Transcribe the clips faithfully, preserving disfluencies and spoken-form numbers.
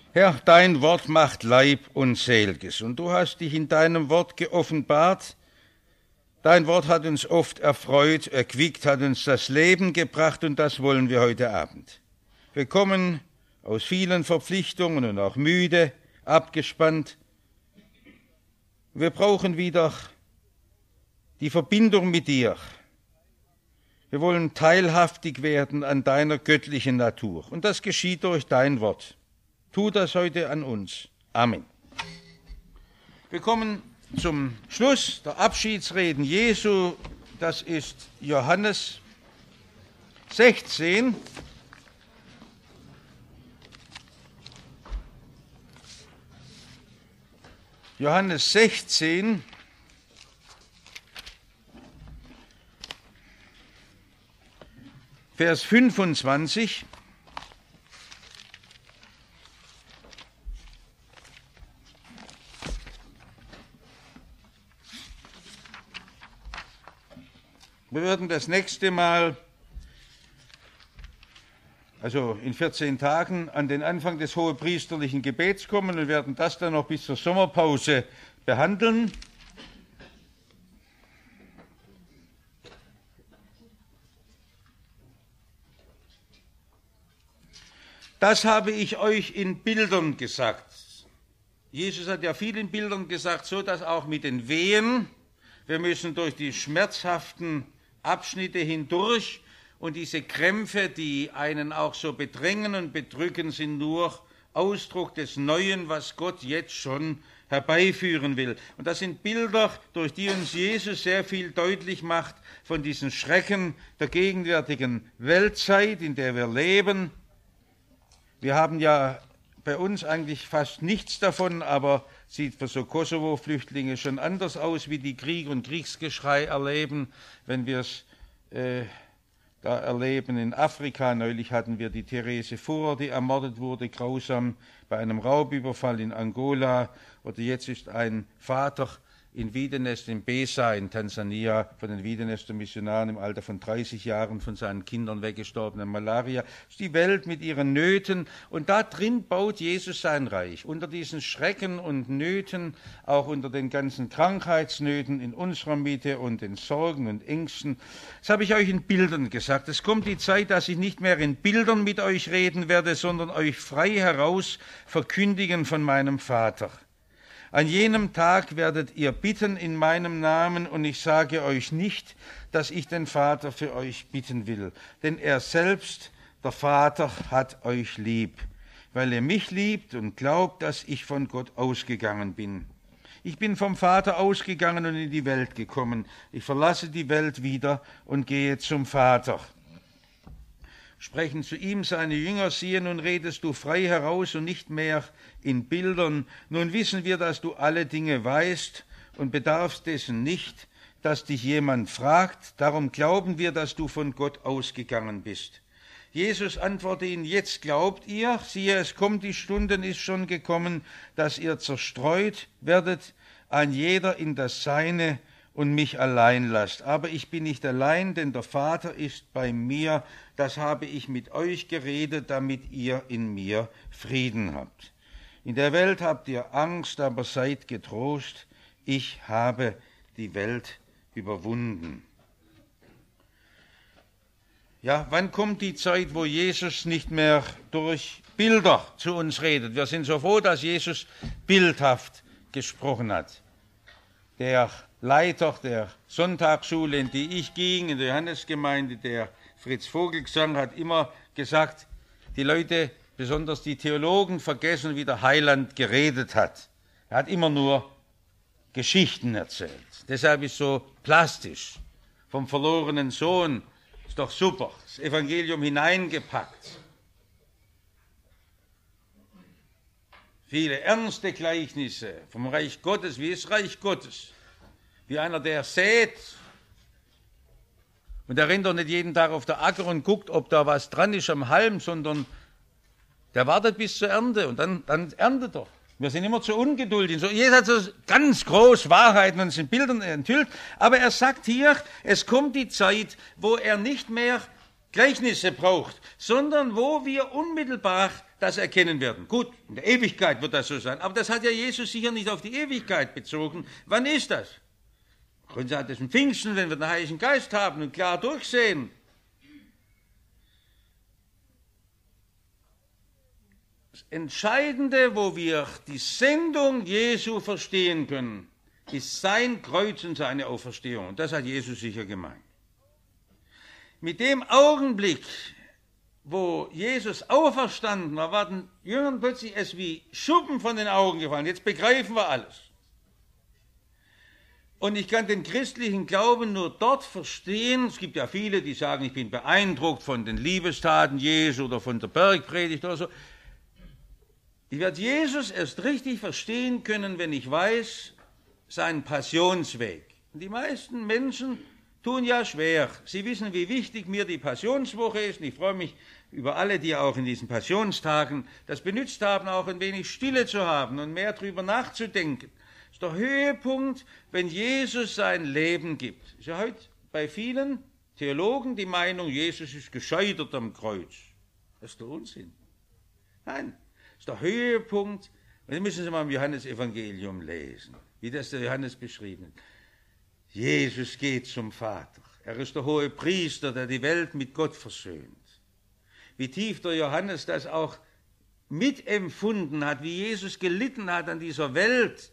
Herr, dein Wort macht Leib und Selges, und du hast dich in deinem Wort geoffenbart. Dein Wort hat uns oft erfreut, erquickt, hat uns das Leben gebracht, und das wollen wir heute Abend. Wir kommen aus vielen Verpflichtungen und auch müde, abgespannt. Wir brauchen wieder die Verbindung mit dir. Wir wollen teilhaftig werden an deiner göttlichen Natur, und das geschieht durch dein Wort. Tu das heute an uns. Amen. Wir kommen zum Schluss der Abschiedsreden Jesu. Das ist Johannes sechzehn. Johannes sechzehn. Vers fünfundzwanzig. Wir werden das nächste Mal, also in vierzehn Tagen, an den Anfang des hohepriesterlichen Gebets kommen und werden das dann noch bis zur Sommerpause behandeln. Das habe ich euch in Bildern gesagt. Jesus hat ja viel in Bildern gesagt, so dass auch mit den Wehen, wir müssen durch die schmerzhaften Abschnitte hindurch, und diese Krämpfe, die einen auch so bedrängen und bedrücken, sind nur Ausdruck des Neuen, was Gott jetzt schon herbeiführen will. Und das sind Bilder, durch die uns Jesus sehr viel deutlich macht von diesen Schrecken der gegenwärtigen Weltzeit, in der wir leben. Wir haben ja bei uns eigentlich fast nichts davon, aber sieht für so Kosovo-Flüchtlinge schon anders aus, wie die Krieg und Kriegsgeschrei erleben, wenn wir es äh, da erleben in Afrika. Neulich hatten wir die Therese Fuhrer, die ermordet wurde, grausam bei einem Raubüberfall in Angola. Oder jetzt ist ein Vater in Wiedenest, in Besa in Tansania, von den Wiedenester Missionaren im Alter von dreißig Jahren von seinen Kindern weggestorben an Malaria. Das ist die Welt mit ihren Nöten, und da drin baut Jesus sein Reich. Unter diesen Schrecken und Nöten, auch unter den ganzen Krankheitsnöten in unserer Mitte und den Sorgen und Ängsten. Das habe ich euch in Bildern gesagt. Es kommt die Zeit, dass ich nicht mehr in Bildern mit euch reden werde, sondern euch frei heraus verkündigen von meinem Vater. An jenem Tag werdet ihr bitten in meinem Namen, und ich sage euch nicht, dass ich den Vater für euch bitten will, denn er selbst, der Vater, hat euch lieb, weil ihr mich liebt und glaubt, dass ich von Gott ausgegangen bin. Ich bin vom Vater ausgegangen und in die Welt gekommen. Ich verlasse die Welt wieder und gehe zum Vater. Sprechen zu ihm seine Jünger, siehe, nun redest du frei heraus und nicht mehr in Bildern. Nun wissen wir, dass du alle Dinge weißt und bedarfst dessen nicht, dass dich jemand fragt. Darum glauben wir, dass du von Gott ausgegangen bist. Jesus antwortete ihnen, jetzt glaubt ihr, siehe, es kommt, die Stunde ist schon gekommen, dass ihr zerstreut werdet, ein jeder in das Seine, und mich allein lasst. Aber ich bin nicht allein, denn der Vater ist bei mir. Das habe ich mit euch geredet, damit ihr in mir Frieden habt. In der Welt habt ihr Angst, aber seid getrost. Ich habe die Welt überwunden. Ja, wann kommt die Zeit, wo Jesus nicht mehr durch Bilder zu uns redet? Wir sind so froh, dass Jesus bildhaft gesprochen hat. Der Leiter der Sonntagsschule, in die ich ging, in der Johannesgemeinde, der Fritz Vogelsang, hat immer gesagt, die Leute, besonders die Theologen, vergessen, wie der Heiland geredet hat. Er hat immer nur Geschichten erzählt. Deshalb ist so plastisch. Vom verlorenen Sohn ist doch super. Das Evangelium hineingepackt. Viele ernste Gleichnisse vom Reich Gottes. Wie ist Reich Gottes? Wie einer, der sät, und der rennt doch nicht jeden Tag auf der Acker und guckt, ob da was dran ist am Halm, sondern der wartet bis zur Ernte, und dann, dann erntet er. Wir sind immer zu ungeduldig. So, Jesus hat so ganz groß Wahrheiten uns in Bildern enthüllt, aber er sagt hier, es kommt die Zeit, wo er nicht mehr Gleichnisse braucht, sondern wo wir unmittelbar das erkennen werden. Gut, in der Ewigkeit wird das so sein, aber das hat ja Jesus sicher nicht auf die Ewigkeit bezogen. Wann ist das? Und sagt es im Pfingsten, wenn wir den Heiligen Geist haben und klar durchsehen. Das Entscheidende, wo wir die Sendung Jesu verstehen können, ist sein Kreuz und seine Auferstehung. Und das hat Jesus sicher gemeint. Mit dem Augenblick, wo Jesus auferstanden war, war den Jüngern plötzlich es wie Schuppen von den Augen gefallen. Jetzt begreifen wir alles. Und ich kann den christlichen Glauben nur dort verstehen. Es gibt ja viele, die sagen, ich bin beeindruckt von den Liebestaten Jesu oder von der Bergpredigt oder so. Ich werde Jesus erst richtig verstehen können, wenn ich weiß, seinen Passionsweg. Und die meisten Menschen tun ja schwer. Sie wissen, wie wichtig mir die Passionswoche ist. Und ich freue mich über alle, die auch in diesen Passionstagen das benutzt haben, auch ein wenig Stille zu haben und mehr darüber nachzudenken. Das ist der Höhepunkt, wenn Jesus sein Leben gibt. Das ist ja heute bei vielen Theologen die Meinung, Jesus ist gescheitert am Kreuz. Das ist der Unsinn. Nein, das ist der Höhepunkt. Und das müssen Sie mal im Johannesevangelium lesen, wie das der Johannes beschrieben hat. Jesus geht zum Vater. Er ist der hohe Priester, der die Welt mit Gott versöhnt. Wie tief der Johannes das auch mitempfunden hat, wie Jesus gelitten hat an dieser Welt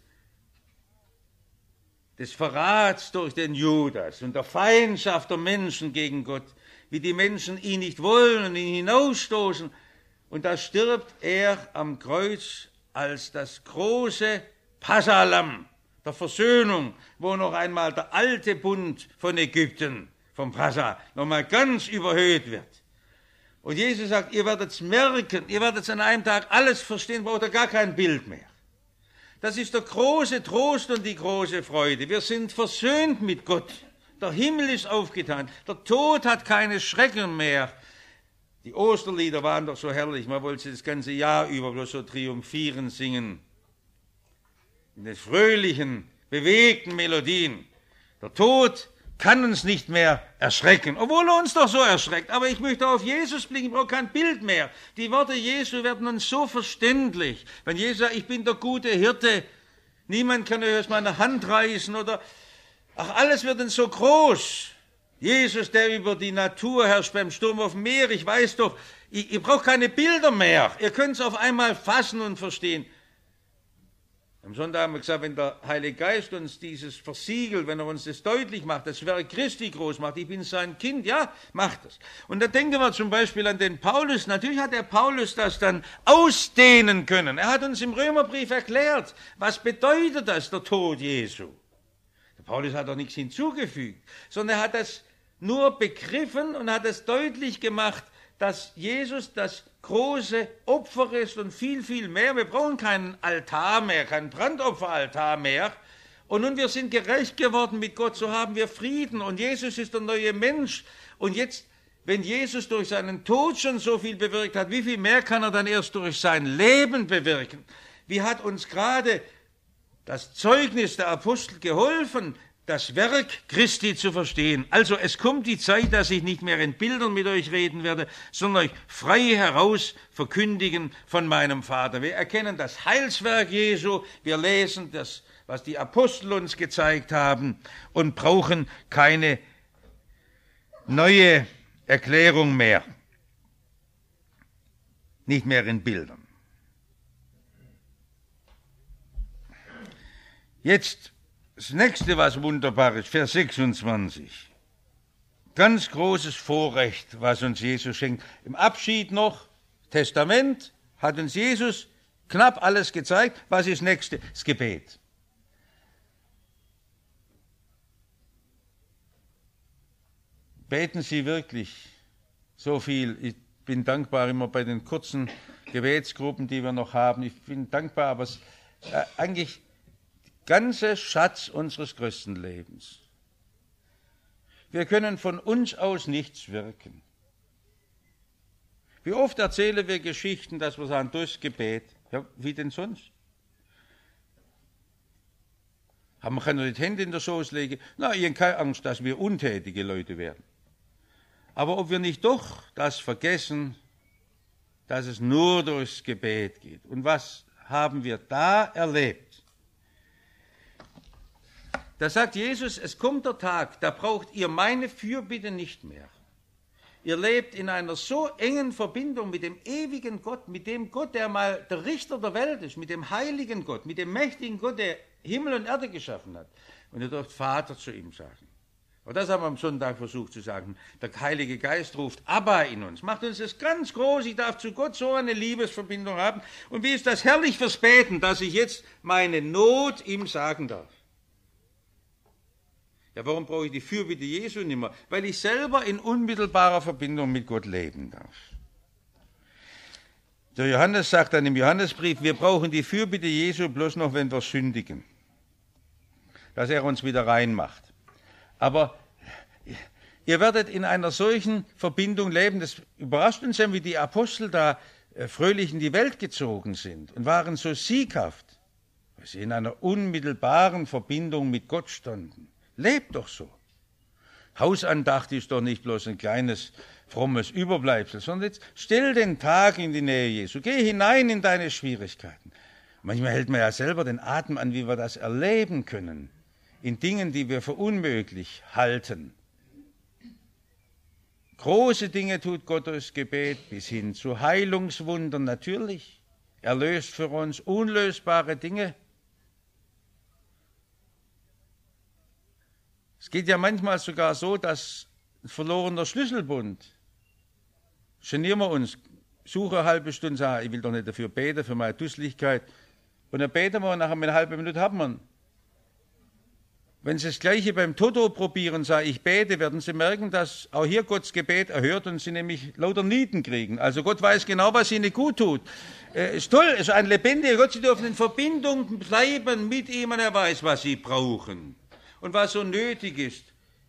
des Verrats durch den Judas und der Feindschaft der Menschen gegen Gott, wie die Menschen ihn nicht wollen und ihn hinausstoßen. Und da stirbt er am Kreuz als das große Passalamm der Versöhnung, wo noch einmal der alte Bund von Ägypten, vom Passa, nochmal ganz überhöht wird. Und Jesus sagt, ihr werdet es merken, ihr werdet es an einem Tag alles verstehen, braucht ihr gar kein Bild mehr. Das ist der große Trost und die große Freude. Wir sind versöhnt mit Gott. Der Himmel ist aufgetan. Der Tod hat keine Schrecken mehr. Die Osterlieder waren doch so herrlich. Man wollte sie das ganze Jahr über bloß so triumphierend singen. In den fröhlichen, bewegten Melodien. Der Tod kann uns nicht mehr erschrecken, obwohl er uns doch so erschreckt. Aber ich möchte auf Jesus blicken, ich brauche kein Bild mehr. Die Worte Jesu werden uns so verständlich. Wenn Jesus sagt, ich bin der gute Hirte, niemand kann euch aus meiner Hand reißen oder, ach, alles wird uns so groß. Jesus, der über die Natur herrscht beim Sturm auf dem Meer, ich weiß doch, ihr, ihr braucht keine Bilder mehr. Ihr könnt es auf einmal fassen und verstehen. Am Sonntag haben wir gesagt, wenn der Heilige Geist uns dieses versiegelt, wenn er uns das deutlich macht, das Werk Christi groß macht, ich bin sein Kind, ja, macht das. Und da denken wir zum Beispiel an den Paulus. Natürlich hat der Paulus das dann ausdehnen können. Er hat uns im Römerbrief erklärt, was bedeutet das, der Tod Jesu. Der Paulus hat doch nichts hinzugefügt, sondern er hat das nur begriffen und hat es deutlich gemacht, dass Jesus das große Opfer ist und viel, viel mehr. Wir brauchen keinen Altar mehr, keinen Brandopferaltar mehr. Und nun, wir sind gerecht geworden mit Gott, so haben wir Frieden. Und Jesus ist der neue Mensch. Und jetzt, wenn Jesus durch seinen Tod schon so viel bewirkt hat, wie viel mehr kann er dann erst durch sein Leben bewirken? Wie hat uns gerade das Zeugnis der Apostel geholfen, das Werk Christi zu verstehen. Also es kommt die Zeit, dass ich nicht mehr in Bildern mit euch reden werde, sondern euch frei heraus verkündigen von meinem Vater. Wir erkennen das Heilswerk Jesu, wir lesen das, was die Apostel uns gezeigt haben und brauchen keine neue Erklärung mehr. Nicht mehr in Bildern. Jetzt das nächste, was wunderbar ist, Vers sechsundzwanzig. Ganz großes Vorrecht, was uns Jesus schenkt. Im Abschied noch, Testament, hat uns Jesus knapp alles gezeigt. Was ist das nächste? Das Gebet. Beten Sie wirklich so viel? Ich bin dankbar immer bei den kurzen Gebetsgruppen, die wir noch haben. Ich bin dankbar, aber es, äh, eigentlich ganze Schatz unseres Christenlebens. Wir können von uns aus nichts wirken. Wie oft erzählen wir Geschichten, dass wir sagen, durchs Gebet. Ja, wie denn sonst? Haben wir keine die Hände in der Schoß legen? Na, ich habe keine Angst, dass wir untätige Leute werden. Aber ob wir nicht doch das vergessen, dass es nur durchs Gebet geht. Und was haben wir da erlebt? Da sagt Jesus, es kommt der Tag, da braucht ihr meine Fürbitte nicht mehr. Ihr lebt in einer so engen Verbindung mit dem ewigen Gott, mit dem Gott, der mal der Richter der Welt ist, mit dem heiligen Gott, mit dem mächtigen Gott, der Himmel und Erde geschaffen hat. Und ihr dürft Vater zu ihm sagen. Und das haben wir am Sonntag versucht zu sagen. Der Heilige Geist ruft Abba in uns, macht uns das ganz groß. Ich darf zu Gott so eine Liebesverbindung haben. Und wie ist das herrlich fürs Beten, dass ich jetzt meine Not ihm sagen darf. Ja, warum brauche ich die Fürbitte Jesu nicht mehr? Weil ich selber in unmittelbarer Verbindung mit Gott leben darf. Der Johannes sagt dann im Johannesbrief, wir brauchen die Fürbitte Jesu bloß noch, wenn wir sündigen. Dass er uns wieder reinmacht. Aber ihr werdet in einer solchen Verbindung leben, das überrascht uns ja, wie die Apostel da fröhlich in die Welt gezogen sind und waren so sieghaft, weil sie in einer unmittelbaren Verbindung mit Gott standen. Lebt doch so. Hausandacht ist doch nicht bloß ein kleines, frommes Überbleibsel, sondern jetzt stell den Tag in die Nähe Jesu. Geh hinein in deine Schwierigkeiten. Manchmal hält man ja selber den Atem an, wie wir das erleben können. In Dingen, die wir für unmöglich halten. Große Dinge tut Gott durchs Gebet, bis hin zu Heilungswundern natürlich. Er löst für uns unlösbare Dinge. Es geht ja manchmal sogar so, dass ein verlorener Schlüsselbund, genieren wir uns, suche eine halbe Stunde, sage, ich will doch nicht dafür beten, für meine Dusseligkeit. Und dann beten wir und nach einer halben Minute haben wir ihn. Wenn Sie das Gleiche beim Toto probieren, sagen, ich bete, werden Sie merken, dass auch hier Gottes Gebet erhört und Sie nämlich lauter Nieten kriegen. Also Gott weiß genau, was Ihnen gut tut. Äh, ist toll, ist ein lebendiger Gott. Sie dürfen in Verbindung bleiben mit ihm und er weiß, was Sie brauchen und was so nötig ist.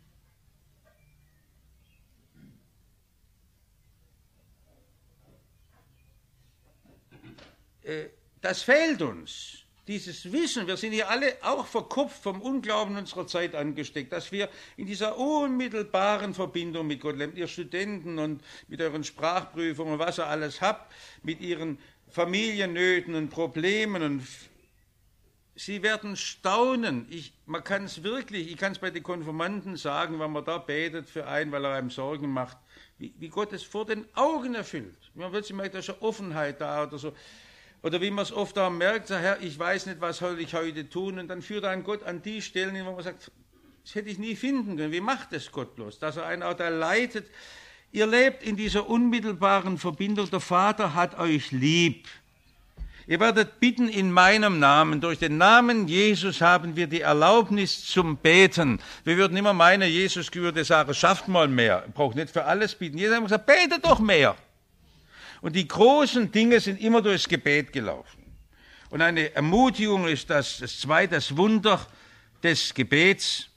Äh, das fehlt uns. Dieses Wissen, wir sind hier alle auch verkopft vom Unglauben unserer Zeit angesteckt, dass wir in dieser unmittelbaren Verbindung mit Gott leben, ihr Studenten und mit euren Sprachprüfungen, was ihr alles habt, mit ihren Familiennöten und Problemen. Und sie werden staunen. Ich, man kann es wirklich, ich kann es bei den Konfirmanden sagen, wenn man da betet für einen, weil er einem Sorgen macht, wie, wie Gott es vor den Augen erfüllt. Man wird sich merken, da ist eine Offenheit da oder so. Oder wie man es oft auch merkt, sagt, Herr, ich weiß nicht, was soll ich heute tun. Und dann führt ein Gott an die Stellen, wo man sagt, das hätte ich nie finden können. Wie macht es Gott bloß? Dass er einen auch da leitet. Ihr lebt in dieser unmittelbaren Verbindung. Der Vater hat euch lieb. Ihr werdet bitten in meinem Namen. Durch den Namen Jesus haben wir die Erlaubnis zum Beten. Wir würden immer meinen, Jesus würde sagen, schafft mal mehr. Ihr braucht nicht für alles beten. Jesus hat gesagt, betet doch mehr. Und die großen Dinge sind immer durchs Gebet gelaufen. Und eine Ermutigung ist das, das zweite, das Wunder des Gebets.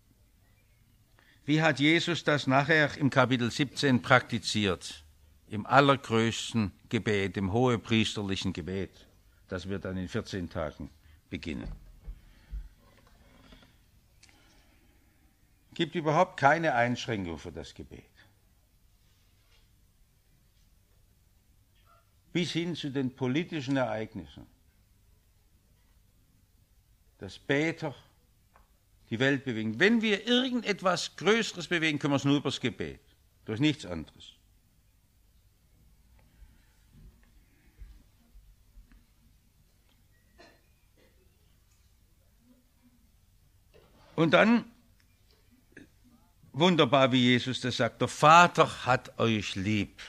Wie hat Jesus das nachher im Kapitel siebzehn praktiziert? Im allergrößten Gebet, im hohepriesterlichen Gebet, das wir dann in vierzehn Tagen beginnen. Es gibt überhaupt keine Einschränkung für das Gebet. Bis hin zu den politischen Ereignissen, dass Beter die Welt bewegen. Wenn wir irgendetwas Größeres bewegen, können wir es nur über das Gebet, durch nichts anderes. Und dann, wunderbar, wie Jesus das sagt, der Vater hat euch lieb.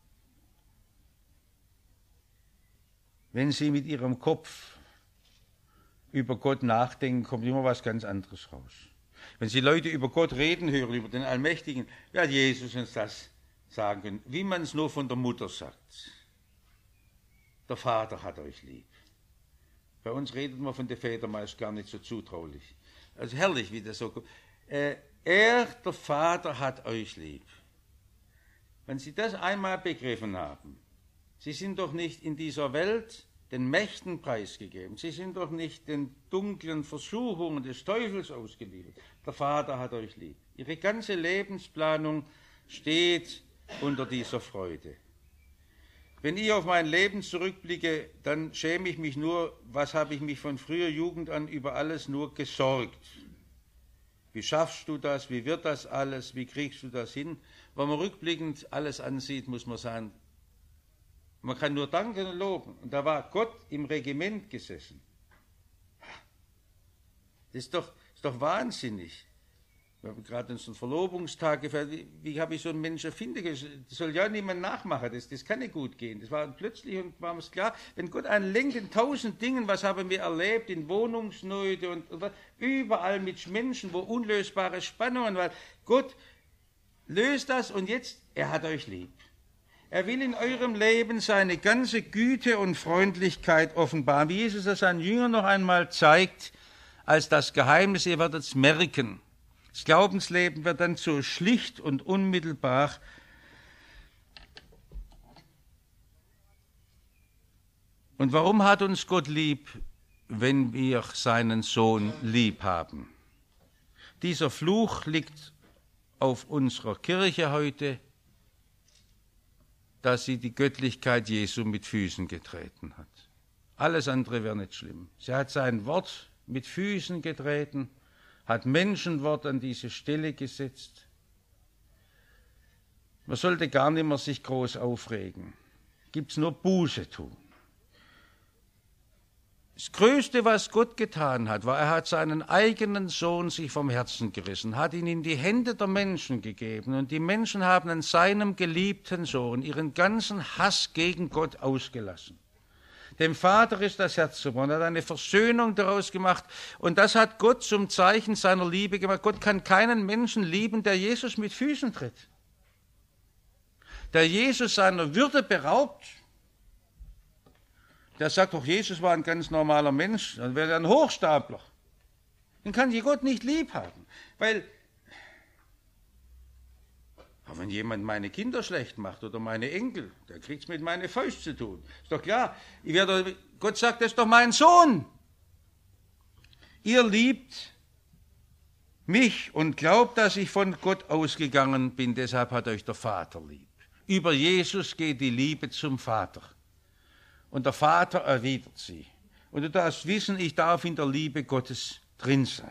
Wenn Sie mit Ihrem Kopf über Gott nachdenken, kommt immer was ganz anderes raus. Wenn Sie Leute über Gott reden hören, über den Allmächtigen, wird Jesus uns das sagen können, wie man es nur von der Mutter sagt. Der Vater hat euch lieb. Bei uns redet man von den Vätern meist gar nicht so zutraulich. Also herrlich, wie das so kommt. Äh, er, der Vater, hat euch lieb. Wenn Sie das einmal begriffen haben, Sie sind doch nicht in dieser Welt den Mächten preisgegeben. Sie sind doch nicht den dunklen Versuchungen des Teufels ausgeliefert. Der Vater hat euch lieb. Ihre ganze Lebensplanung steht unter dieser Freude. Wenn ich auf mein Leben zurückblicke, dann schäme ich mich nur, was habe ich mich von früher Jugend an über alles nur gesorgt. Wie schaffst du das? Wie wird das alles? Wie kriegst du das hin? Wenn man rückblickend alles ansieht, muss man sagen, man kann nur danken und loben. Und da war Gott im Regiment gesessen. Das ist doch, ist doch wahnsinnig. Wir haben gerade unseren Verlobungstag gefeiert. Wie, wie habe ich so einen Menschen finden? Das soll ja niemand nachmachen. Das, das kann nicht gut gehen. Das war plötzlich und war uns klar, wenn Gott einen lenkt in tausend Dingen, was haben wir erlebt, in Wohnungsnöte und, und überall mit Menschen, wo unlösbare Spannungen waren. Gott löst das und jetzt, er hat euch lieb. Er will in eurem Leben seine ganze Güte und Freundlichkeit offenbaren, wie Jesus es seinen Jüngern noch einmal zeigt, als das Geheimnis, ihr werdet es merken. Das Glaubensleben wird dann so schlicht und unmittelbar. Und warum hat uns Gott lieb, wenn wir seinen Sohn lieb haben? Dieser Fluch liegt auf unserer Kirche heute, dass sie die Göttlichkeit Jesu mit Füßen getreten hat. Alles andere wäre nicht schlimm. Sie hat sein Wort mit Füßen getreten, hat Menschenwort an diese Stelle gesetzt. Man sollte gar nicht mehr sich groß aufregen. Gibt es nur Buße tun. Das Größte, was Gott getan hat, war, er hat seinen eigenen Sohn sich vom Herzen gerissen, hat ihn in die Hände der Menschen gegeben und die Menschen haben an seinem geliebten Sohn ihren ganzen Hass gegen Gott ausgelassen. Dem Vater ist das Herz gebrochen, er hat eine Versöhnung daraus gemacht und das hat Gott zum Zeichen seiner Liebe gemacht. Gott kann keinen Menschen lieben, der Jesus mit Füßen tritt, der Jesus seiner Würde beraubt. Der sagt doch, Jesus war ein ganz normaler Mensch, dann wäre er ein Hochstapler. Den kann Gott nicht lieb haben, weil aber wenn jemand meine Kinder schlecht macht oder meine Enkel, der kriegt es mit meiner Faust zu tun. Ist doch klar. Ich werde, Gott sagt, das ist doch mein Sohn. Ihr liebt mich und glaubt, dass ich von Gott ausgegangen bin, deshalb hat euch der Vater lieb. Über Jesus geht die Liebe zum Vater. Und der Vater erwidert sie. Und du darfst wissen, ich darf in der Liebe Gottes drin sein.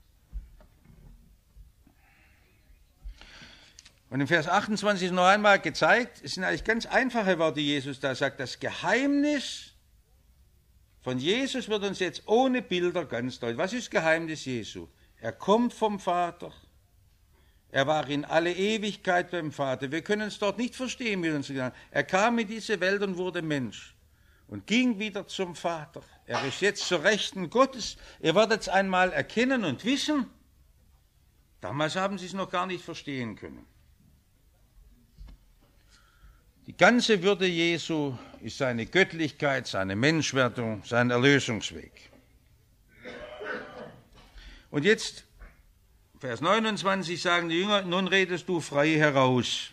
Und im Vers achtundzwanzig ist noch einmal gezeigt, es sind eigentlich ganz einfache Worte, die Jesus da sagt. Das Geheimnis von Jesus wird uns jetzt ohne Bilder ganz deutlich. Was ist das Geheimnis Jesu? Er kommt vom Vater. Er war in alle Ewigkeit beim Vater. Wir können es dort nicht verstehen mit uns. Er kam in diese Welt und wurde Mensch und ging wieder zum Vater. Er ist jetzt zur Rechten Gottes. Ihr werdet es einmal erkennen und wissen. Damals haben sie es noch gar nicht verstehen können. Die ganze Würde Jesu ist seine Göttlichkeit, seine Menschwerdung, sein Erlösungsweg. Und jetzt, Vers neunundzwanzig, sagen die Jünger, nun redest du frei heraus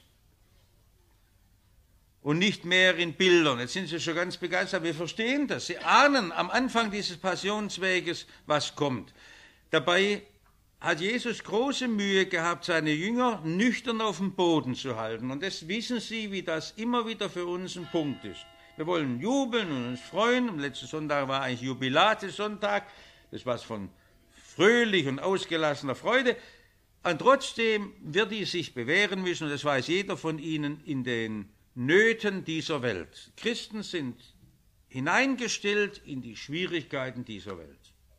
und nicht mehr in Bildern. Jetzt sind sie schon ganz begeistert, wir verstehen das. Sie ahnen am Anfang dieses Passionsweges, was kommt. Dabei hat Jesus große Mühe gehabt, seine Jünger nüchtern auf dem Boden zu halten. Und das wissen Sie, wie das immer wieder für uns ein Punkt ist. Wir wollen jubeln und uns freuen. Am letzten Sonntag war eigentlich Jubilate-Sonntag. Das war von fröhlich und ausgelassener Freude. Und trotzdem wird die sich bewähren müssen, und das weiß jeder von Ihnen, in den Nöten dieser Welt. Christen sind hineingestellt in die Schwierigkeiten dieser Welt.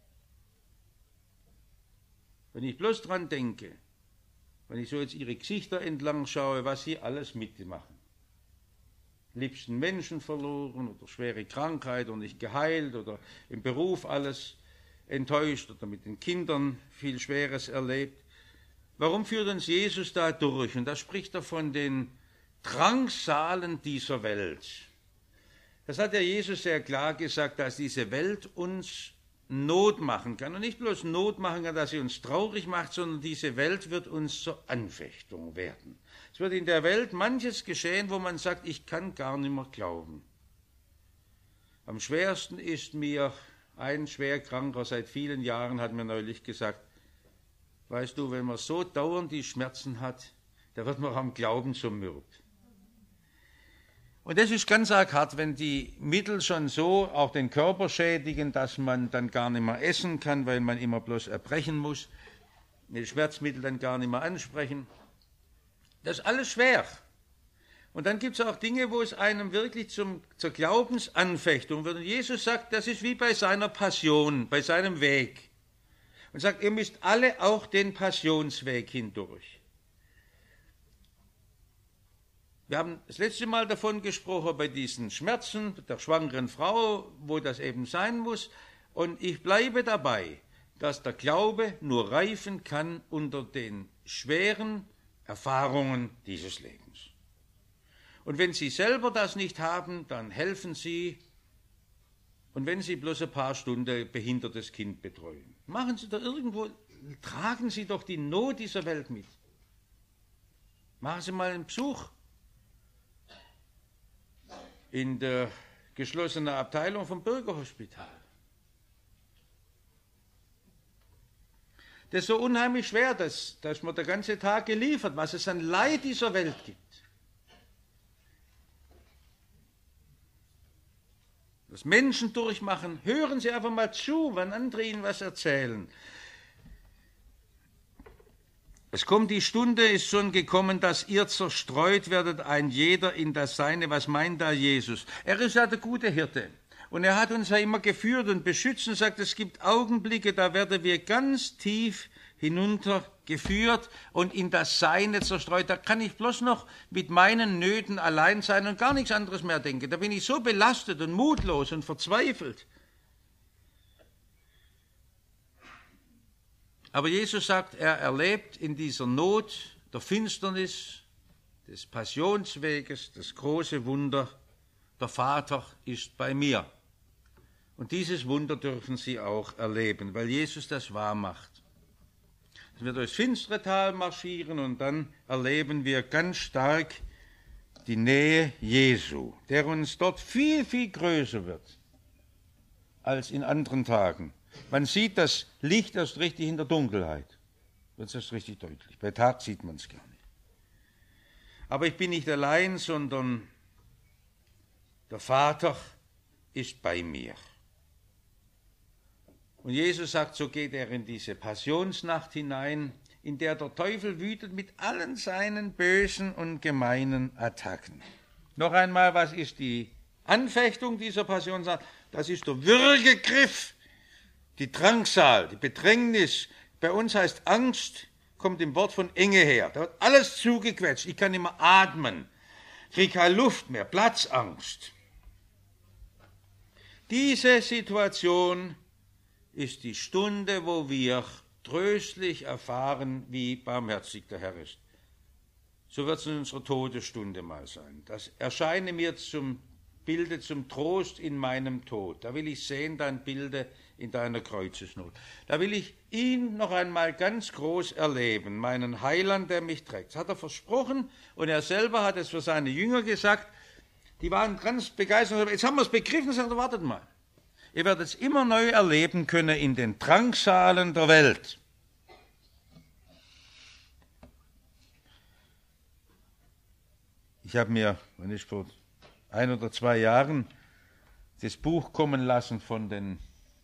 Wenn ich bloß dran denke, wenn ich so jetzt ihre Gesichter entlang schaue, was sie alles mitmachen. Liebsten Menschen verloren oder schwere Krankheit und nicht geheilt oder im Beruf alles enttäuscht oder mit den Kindern viel Schweres erlebt. Warum führt uns Jesus da durch? Und da spricht er von den Drangsalen dieser Welt. Das hat ja Jesus sehr klar gesagt, dass diese Welt uns Not machen kann. Und nicht bloß Not machen kann, dass sie uns traurig macht, sondern diese Welt wird uns zur Anfechtung werden. Es wird in der Welt manches geschehen, wo man sagt, ich kann gar nicht mehr glauben. Am schwersten ist mir ein Schwerkranker seit vielen Jahren, hat mir neulich gesagt, weißt du, wenn man so dauernd die Schmerzen hat, da wird man am Glauben so mürb. Und das ist ganz arg hart, wenn die Mittel schon so auch den Körper schädigen, dass man dann gar nicht mehr essen kann, weil man immer bloß erbrechen muss, die Schmerzmittel dann gar nicht mehr ansprechen. Das ist alles schwer. Und dann gibt es auch Dinge, wo es einem wirklich zum, zur Glaubensanfechtung wird. Und Jesus sagt, das ist wie bei seiner Passion, bei seinem Weg. Und sagt, ihr müsst alle auch den Passionsweg hindurch. Wir haben das letzte Mal davon gesprochen, bei diesen Schmerzen der schwangeren Frau, wo das eben sein muss. Und ich bleibe dabei, dass der Glaube nur reifen kann unter den schweren Erfahrungen dieses Lebens. Und wenn Sie selber das nicht haben, dann helfen Sie. Und wenn Sie bloß ein paar Stunden behindertes Kind betreuen, machen Sie doch irgendwo, tragen Sie doch die Not dieser Welt mit. Machen Sie mal einen Besuch in der geschlossenen Abteilung vom Bürgerhospital. Das ist so unheimlich schwer, dass, dass man den ganzen Tag geliefert, was es an Leid dieser Welt gibt. Was Menschen durchmachen, hören Sie einfach mal zu, wenn andere Ihnen was erzählen. Es kommt die Stunde, ist schon gekommen, dass ihr zerstreut werdet, ein jeder in das Seine. Was meint da Jesus? Er ist ja der gute Hirte. Und er hat uns ja immer geführt und beschützt und sagt, es gibt Augenblicke, da werden wir ganz tief hinuntergeführt und in das Seine zerstreut. Da kann ich bloß noch mit meinen Nöten allein sein und gar nichts anderes mehr denken. Da bin ich so belastet und mutlos und verzweifelt. Aber Jesus sagt, er erlebt in dieser Not der Finsternis, des Passionsweges, das große Wunder, der Vater ist bei mir. Und dieses Wunder dürfen Sie auch erleben, weil Jesus das wahr macht. Dass wir durchs finstere Tal marschieren und dann erleben wir ganz stark die Nähe Jesu, der uns dort viel, viel größer wird als in anderen Tagen. Man sieht das Licht erst richtig in der Dunkelheit. Wird es erst richtig deutlich. Bei Tag sieht man es gar nicht. Aber ich bin nicht allein, sondern der Vater ist bei mir. Und Jesus sagt, so geht er in diese Passionsnacht hinein, in der der Teufel wütet mit allen seinen bösen und gemeinen Attacken. Noch einmal, was ist die Anfechtung dieser Passionsnacht? Das ist der Würgegriff, die Drangsal, die Bedrängnis. Bei uns heißt Angst, kommt im Wort von Enge her. Da wird alles zugequetscht. Ich kann nicht mehr atmen. Ich kriege keine Luft mehr. Platzangst. Diese Situation ist die Stunde, wo wir tröstlich erfahren, wie barmherzig der Herr ist. So wird es in unserer Todesstunde mal sein. Das erscheine mir zum Bilde, zum Trost in meinem Tod. Da will ich sehen, dein Bilde in deiner Kreuzesnot. Da will ich ihn noch einmal ganz groß erleben, meinen Heiland, der mich trägt. Das hat er versprochen und er selber hat es für seine Jünger gesagt. Die waren ganz begeistert. Jetzt haben wir es begriffen, sagt er, wartet mal. Ihr werdet es immer neu erleben können in den Drangsalen der Welt. Ich habe mir, wenn ich vor ein oder zwei Jahren das Buch kommen lassen von den,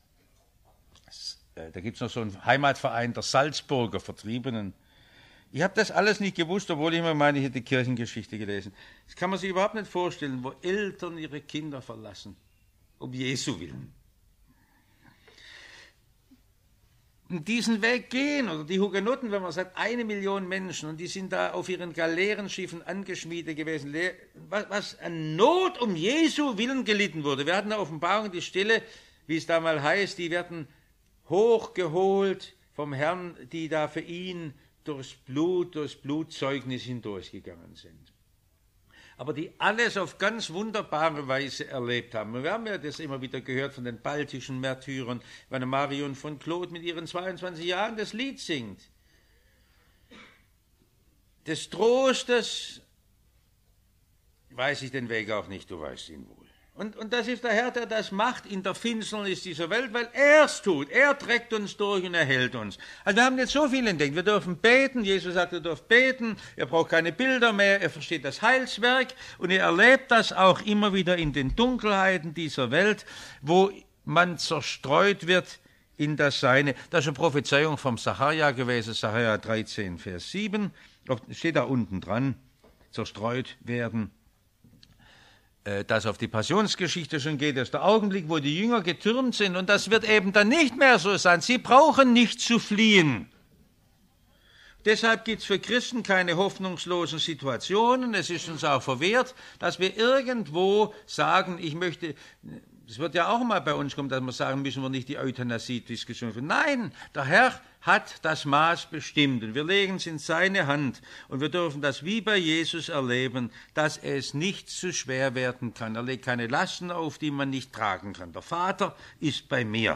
äh, da gibt es noch so einen Heimatverein der Salzburger Vertriebenen. Ich habe das alles nicht gewusst, obwohl ich immer meine, ich hätte Kirchengeschichte gelesen. Das kann man sich überhaupt nicht vorstellen, wo Eltern ihre Kinder verlassen, um Jesu willen. Und diesen Weg gehen, oder die Hugenotten, wenn man sagt, eine Million Menschen, und die sind da auf ihren Galeerenschiffen angeschmiedet gewesen, was, was an Not um Jesu willen gelitten wurde. Wir hatten eine Offenbarung, die Stille, wie es da mal heißt, die werden hochgeholt vom Herrn, die da für ihn durchs Blut, durchs Blutzeugnis hindurchgegangen sind. Aber die alles auf ganz wunderbare Weise erlebt haben. Und wir haben ja das immer wieder gehört von den baltischen Märtyrern, wenn Marion von Claude mit ihren zweiundzwanzig Jahren das Lied singt. Des Trostes weiß ich den Weg auch nicht, du weißt ihn wohl. Und, und das ist der Herr, der das macht in der Finsternis dieser Welt, weil er es tut. Er trägt uns durch und er hält uns. Also wir haben jetzt so viel entdeckt. Wir dürfen beten. Jesus sagt, ihr dürft beten. Er braucht keine Bilder mehr. Er versteht das Heilswerk. Und er erlebt das auch immer wieder in den Dunkelheiten dieser Welt, wo man zerstreut wird in das Seine. Das ist eine Prophezeiung vom Sacharja gewesen, Sacharja dreizehn, Vers sieben. Steht da unten dran. Zerstreut werden. Das auf die Passionsgeschichte schon geht, das ist der Augenblick, wo die Jünger getürmt sind. Und das wird eben dann nicht mehr so sein. Sie brauchen nicht zu fliehen. Deshalb gibt es für Christen keine hoffnungslosen Situationen. Es ist uns auch verwehrt, dass wir irgendwo sagen, ich möchte... Es wird ja auch mal bei uns kommen, dass wir sagen, müssen wir nicht die Euthanasie-Diskussion führen. Nein, der Herr hat das Maß bestimmt und wir legen es in seine Hand und wir dürfen das wie bei Jesus erleben, dass es nicht zu schwer werden kann. Er legt keine Lasten auf, die man nicht tragen kann. Der Vater ist bei mir.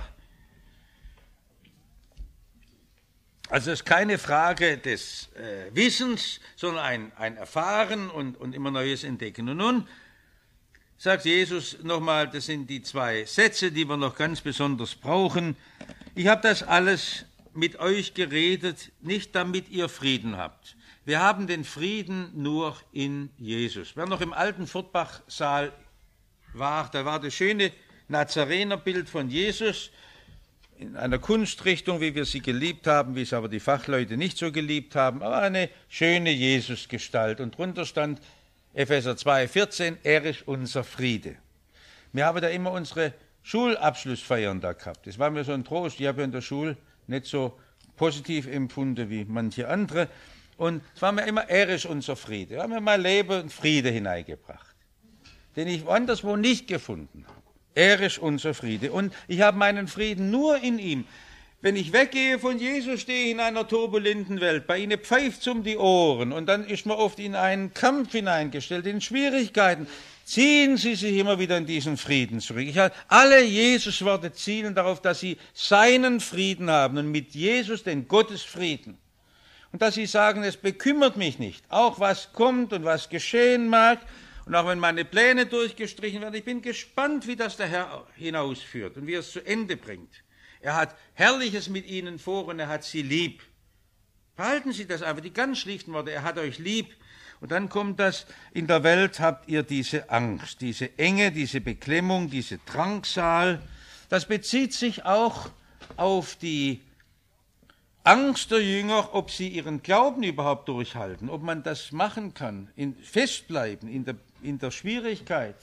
Also es ist keine Frage des äh, Wissens, sondern ein, ein Erfahren und, und immer Neues entdecken. Und nun sagt Jesus nochmal, das sind die zwei Sätze, die wir noch ganz besonders brauchen. Ich habe das alles mit euch geredet, nicht damit ihr Frieden habt. Wir haben den Frieden nur in Jesus. Wer noch im alten Furtbach-Saal war, da war das schöne Nazarenerbild von Jesus in einer Kunstrichtung, wie wir sie geliebt haben, wie es aber die Fachleute nicht so geliebt haben, aber eine schöne Jesusgestalt. Und drunter stand Epheser zwei, vierzehn, er ist unser Friede. Wir haben da immer unsere Schulabschlussfeiern da gehabt. Das war mir so ein Trost. Ich habe ja in der Schule nicht so positiv empfunden wie manche andere. Und es war mir immer, er ist unser Friede. Wir haben mir mein Leben in Friede hineingebracht, den ich anderswo nicht gefunden habe. Er ist unser Friede. Und ich habe meinen Frieden nur in ihm. Wenn ich weggehe von Jesus, stehe ich in einer turbulenten Welt. Bei ihnen pfeift es um die Ohren und dann ist man oft in einen Kampf hineingestellt, in Schwierigkeiten. Ziehen Sie sich immer wieder in diesen Frieden zurück. Ich habe, alle Jesus-Worte zielen darauf, dass Sie seinen Frieden haben und mit Jesus den Gottesfrieden. Und dass Sie sagen, es bekümmert mich nicht, auch was kommt und was geschehen mag. Und auch wenn meine Pläne durchgestrichen werden, ich bin gespannt, wie das der Herr hinausführt und wie er es zu Ende bringt. Er hat Herrliches mit ihnen vor und er hat sie lieb. Behalten Sie das einfach, die ganz schlichten Worte, er hat euch lieb. Und dann kommt das, in der Welt habt ihr diese Angst, diese Enge, diese Beklemmung, diese Drangsal. Das bezieht sich auch auf die Angst der Jünger, ob sie ihren Glauben überhaupt durchhalten, ob man das machen kann, in, festbleiben in der, in der Schwierigkeit.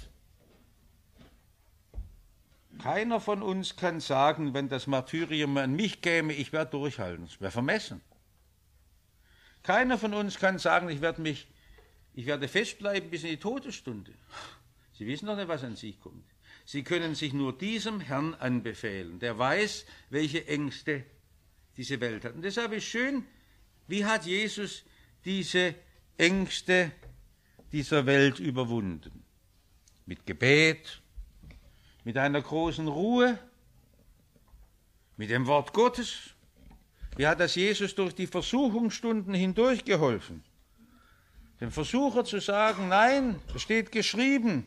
Keiner von uns kann sagen, wenn das Martyrium an mich käme, ich werde durchhalten. Das wäre vermessen. Keiner von uns kann sagen, ich werde mich, ich werde festbleiben bis in die Todesstunde. Sie wissen doch nicht, was an Sie kommt. Sie können sich nur diesem Herrn anbefehlen, der weiß, welche Ängste diese Welt hat. Und deshalb ist schön, wie hat Jesus diese Ängste dieser Welt überwunden? Mit Gebet, mit einer großen Ruhe, mit dem Wort Gottes. Wie hat das Jesus durch die Versuchungsstunden hindurch geholfen? Dem Versucher zu sagen, nein, es steht geschrieben.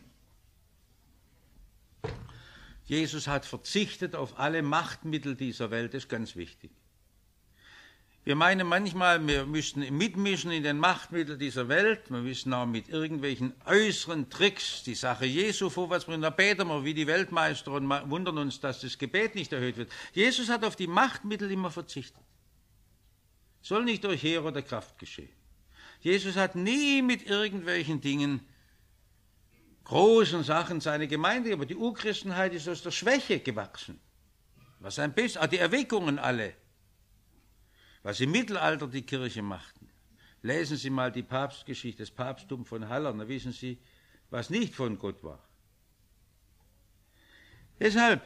Jesus hat verzichtet auf alle Machtmittel dieser Welt, das ist ganz wichtig. Wir meinen manchmal, wir müssten mitmischen in den Machtmitteln dieser Welt. Wir müssen auch mit irgendwelchen äußeren Tricks die Sache Jesu vorwärts bringen. Da beten wir wie die Weltmeister und wundern uns, dass das Gebet nicht erhöht wird. Jesus hat auf die Machtmittel immer verzichtet. Soll nicht durch Heer oder Kraft geschehen. Jesus hat nie mit irgendwelchen Dingen, großen Sachen seine Gemeinde, aber die Urchristenheit ist aus der Schwäche gewachsen. Was ein bisschen, auch die Erweckungen alle. Was im Mittelalter die Kirche machten. Lesen Sie mal die Papstgeschichte, das Papsttum von Haller, dann wissen Sie, was nicht von Gott war. Deshalb,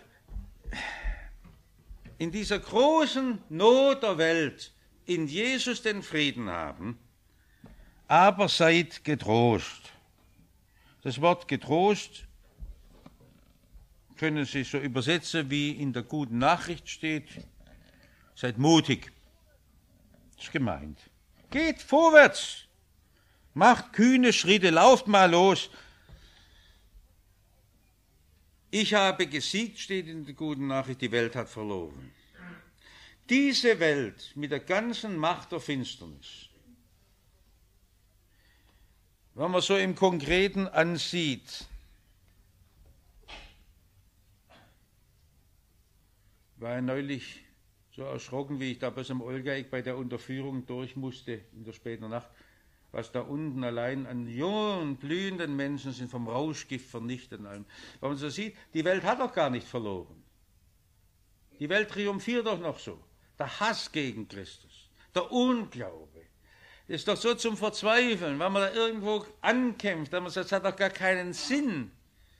in dieser großen Not der Welt, in Jesus den Frieden haben, aber seid getrost. Das Wort getrost können Sie so übersetzen, wie in der guten Nachricht steht, seid mutig. Das ist gemeint. Geht vorwärts, macht kühne Schritte, lauft mal los. Ich habe gesiegt, steht in der guten Nachricht, die Welt hat verloren. Diese Welt mit der ganzen Macht der Finsternis, wenn man so im Konkreten ansieht, war ja neulich so erschrocken, wie ich da bis am Olgaeck bei der Unterführung durch musste in der späten Nacht, was da unten allein an jungen, blühenden Menschen sind, vom Rauschgift vernichtet. Wenn man so sieht, die Welt hat doch gar nicht verloren. Die Welt triumphiert doch noch so. Der Hass gegen Christus, der Unglaube, ist doch so zum Verzweifeln, wenn man da irgendwo ankämpft, wenn man sagt, das hat doch gar keinen Sinn.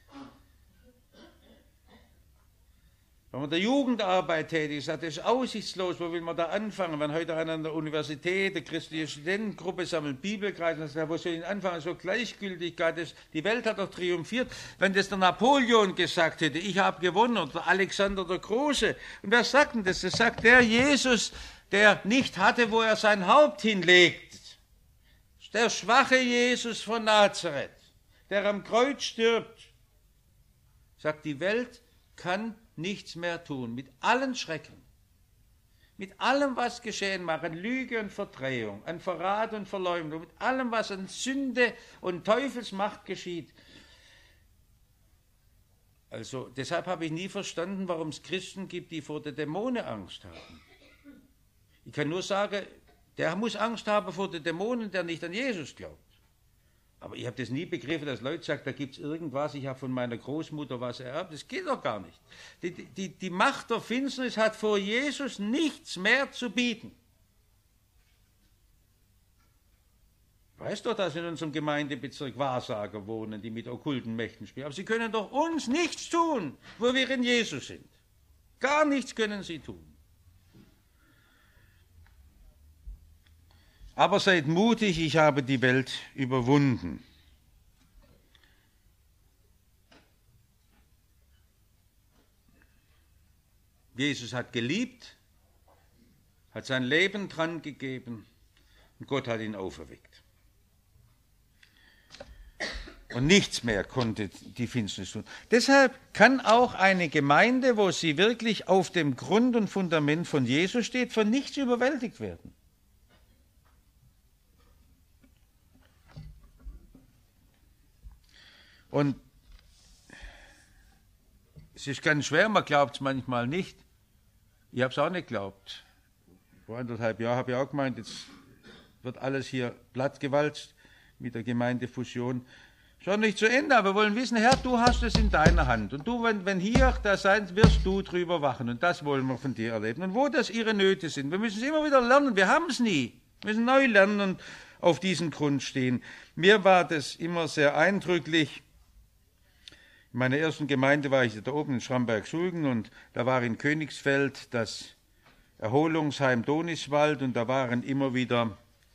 Wenn man der Jugendarbeit tätig ist, das ist aussichtslos, wo will man da anfangen? Wenn heute einer an der Universität, der christliche Studentengruppe sammelt Bibelkreise, wo soll ich anfangen? So Gleichgültigkeit ist. Die Welt hat doch triumphiert. Wenn das der Napoleon gesagt hätte, ich habe gewonnen, oder Alexander der Große. Und wer sagt denn das? Das sagt der Jesus, der nicht hatte, wo er sein Haupt hinlegt. Der schwache Jesus von Nazareth, der am Kreuz stirbt. Sagt, die Welt kann nichts mehr tun, mit allen Schrecken, mit allem, was geschehen mag, an Lüge und Verdrehung, an Verrat und Verleumdung, mit allem, was an Sünde und Teufelsmacht geschieht. Also deshalb habe ich nie verstanden, warum es Christen gibt, die vor der Dämonen Angst haben. Ich kann nur sagen, der muss Angst haben vor den Dämonen, der nicht an Jesus glaubt. Aber ich habe das nie begriffen, dass Leute sagen, da gibt es irgendwas, ich habe von meiner Großmutter was ererbt. Das geht doch gar nicht. Die, die, die Macht der Finsternis hat vor Jesus nichts mehr zu bieten. Ich weiß doch, dass in unserem Gemeindebezirk Wahrsager wohnen, die mit okkulten Mächten spielen. Aber sie können doch uns nichts tun, wo wir in Jesus sind. Gar nichts können sie tun. Aber seid mutig, ich habe die Welt überwunden. Jesus hat geliebt, hat sein Leben dran gegeben und Gott hat ihn auferweckt. Und nichts mehr konnte die Finsternis tun. Deshalb kann auch eine Gemeinde, wo sie wirklich auf dem Grund und Fundament von Jesus steht, von nichts überwältigt werden. Und es ist ganz schwer, man glaubt es manchmal nicht. Ich habe es auch nicht geglaubt. Vor anderthalb Jahren habe ich auch gemeint, jetzt wird alles hier plattgewalzt mit der Gemeindefusion. Schon nicht zu Ende, aber wir wollen wissen, Herr, du hast es in deiner Hand. Und du, wenn, wenn hier das sein, wirst du drüber wachen. Und das wollen wir von dir erleben. Und wo das ihre Nöte sind, wir müssen es immer wieder lernen. Wir haben es nie. Wir müssen neu lernen und auf diesem Grund stehen. Mir war das immer sehr eindrücklich. In meiner ersten Gemeinde war ich da oben in Schramberg-Sulgen und da war in Königsfeld das Erholungsheim Doniswald und da waren immer wieder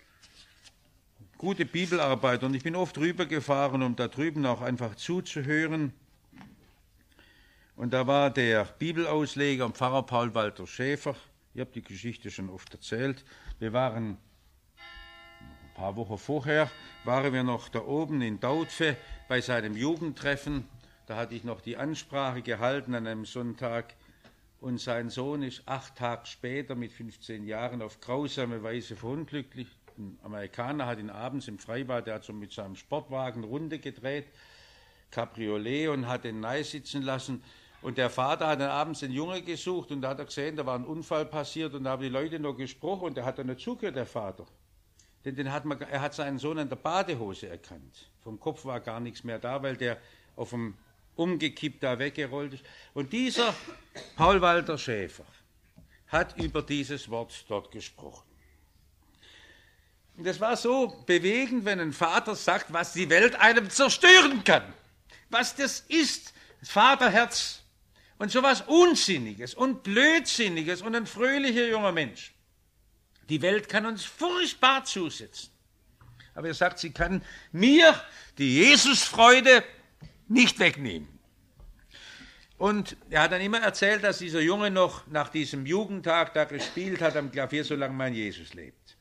gute Bibelarbeiter und ich bin oft rübergefahren, um da drüben auch einfach zuzuhören. Und da war der Bibelausleger und Pfarrer Paul Walter Schäfer. Ich habe die Geschichte schon oft erzählt. Wir waren ein paar Wochen vorher, waren wir noch da oben in Dautphe bei seinem Jugendtreffen. Da hatte ich noch die Ansprache gehalten an einem Sonntag und sein Sohn ist acht Tage später mit fünfzehn Jahren auf grausame Weise verunglückt. Ein Amerikaner hat ihn abends im Freibad, der hat so mit seinem Sportwagen Runde gedreht, Cabriolet, und hat ihn nahe sitzen lassen. Und der Vater hat dann abends den Jungen gesucht und da hat er gesehen, da war ein Unfall passiert und da haben die Leute noch gesprochen und der hat dann nicht zugehört, der Vater. Denn den hat man, er hat seinen Sohn an der Badehose erkannt. Vom Kopf war gar nichts mehr da, weil der auf dem umgekippt da weggerollt ist. Und dieser Paul Walter Schäfer hat über dieses Wort dort gesprochen. Und das war so bewegend, wenn ein Vater sagt, was die Welt einem zerstören kann. Was das ist, das Vaterherz. Und so was Unsinniges und Blödsinniges und ein fröhlicher junger Mensch. Die Welt kann uns furchtbar zusetzen. Aber er sagt, sie kann mir die Jesusfreude nicht wegnehmen. Und er hat dann immer erzählt, dass dieser Junge noch nach diesem Jugendtag da gespielt hat am Klavier, solange mein Jesus lebt.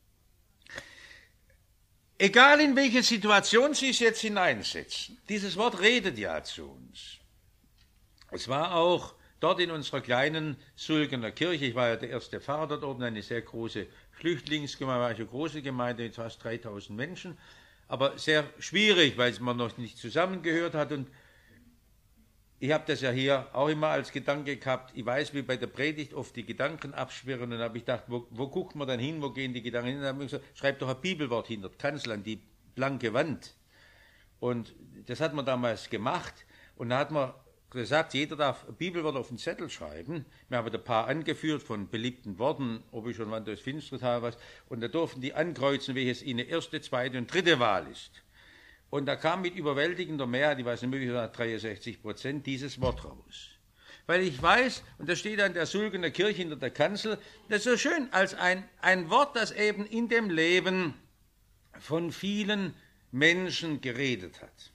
Egal in welche Situation Sie es jetzt hineinsetzen, dieses Wort redet ja zu uns. Es war auch dort in unserer kleinen Sulgener Kirche, ich war ja der erste Pfarrer dort oben, eine sehr große Flüchtlingsgemeinde, war eine große Gemeinde mit fast dreitausend Menschen, aber sehr schwierig, weil man noch nicht zusammengehört hat. Und ich habe das ja hier auch immer als Gedanke gehabt, ich weiß, wie bei der Predigt oft die Gedanken abschwirren, und dann habe ich gedacht, wo, wo guckt man dann hin, wo gehen die Gedanken hin? Und dann habe ich gesagt, schreib doch ein Bibelwort hinter die Kanzel an die blanke Wand. Und das hat man damals gemacht, und da hat man gesagt, jeder darf ein Bibelwort auf den Zettel schreiben. Wir haben ein paar angeführt von beliebten Worten, ob ich schon wann durchs Finstere habe, was, und da durften die ankreuzen, welches ihnen erste, zweite und dritte Wahl ist. Und da kam mit überwältigender Mehrheit, ich weiß nicht, möglicherweise dreiundsechzig Prozent, dieses Wort raus. Weil ich weiß, und das steht an der Sulgener Kirche hinter der Kanzel, das ist so schön, als ein, ein Wort, das eben in dem Leben von vielen Menschen geredet hat.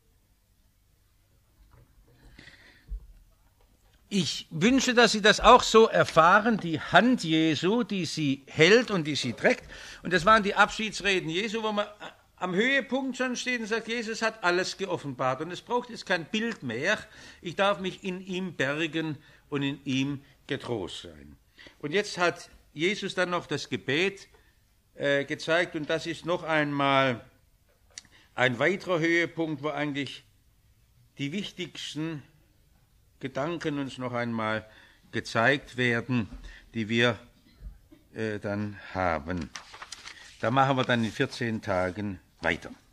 Ich wünsche, dass Sie das auch so erfahren, die Hand Jesu, die Sie hält und die Sie trägt. Und das waren die Abschiedsreden Jesu, wo man am Höhepunkt schon steht und sagt, Jesus hat alles geoffenbart. Und es braucht jetzt kein Bild mehr. Ich darf mich in ihm bergen und in ihm getrost sein. Und jetzt hat Jesus dann noch das Gebet äh, gezeigt. Und das ist noch einmal ein weiterer Höhepunkt, wo eigentlich die wichtigsten Gedanken uns noch einmal gezeigt werden, die wir äh, dann haben. Da machen wir dann in vierzehn Tagen weiter.